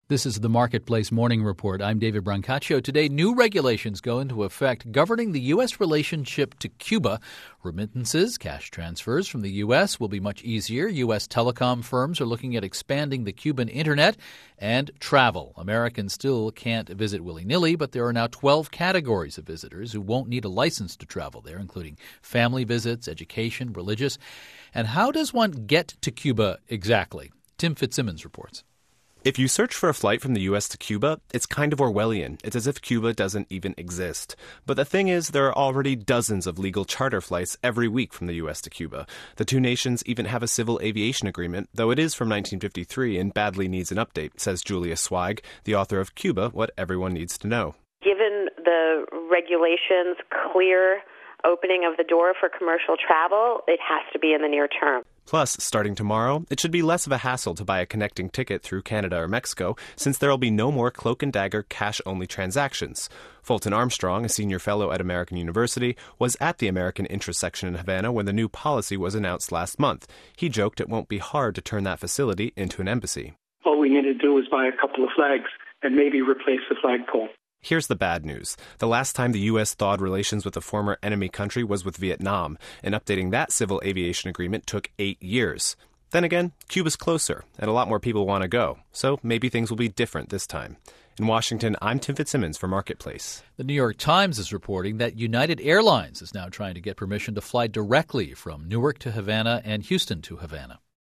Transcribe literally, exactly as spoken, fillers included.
This is the Marketplace Morning Report. I'm David Brancaccio. Today, new regulations go into effect governing the U S relationship to Cuba. Remittances, cash transfers from the U S will be much easier. U S telecom firms are looking at expanding the Cuban internet and travel. Americans still can't visit willy-nilly, but there are now twelve categories of visitors who won't need a license to travel there, including family visits, education, religious. And how does one get to Cuba exactly? Tim Fitzsimmons reports. If you search for a flight from the U S to Cuba, it's kind of Orwellian. It's as if Cuba doesn't even exist. But the thing is, there are already dozens of legal charter flights every week from the U S to Cuba. The two nations even have a civil aviation agreement, though it is from nineteen fifty-three and badly needs an update, says Julia Swag, the author of Cuba, What Everyone Needs to Know. Given the regulations, clear opening of the door for commercial travel, it has to be in the near term. Plus, starting tomorrow, it should be less of a hassle to buy a connecting ticket through Canada or Mexico, since there will be no more cloak and dagger cash-only transactions. Fulton Armstrong, a senior fellow at American University, was at the American Interest section in Havana when the new policy was announced last month. He joked it won't be hard to turn that facility into an embassy. All we need to do is buy a couple of flags and maybe replace the flagpole. Here's the bad news. The last time the U S thawed relations with a former enemy country was with Vietnam, and updating that civil aviation agreement took eight years. Then again, Cuba's closer, and a lot more people want to go, so maybe things will be different this time. In Washington, I'm Tim Fitzsimmons for Marketplace. The New York Times is reporting that United Airlines is now trying to get permission to fly directly from Newark to Havana and Houston to Havana.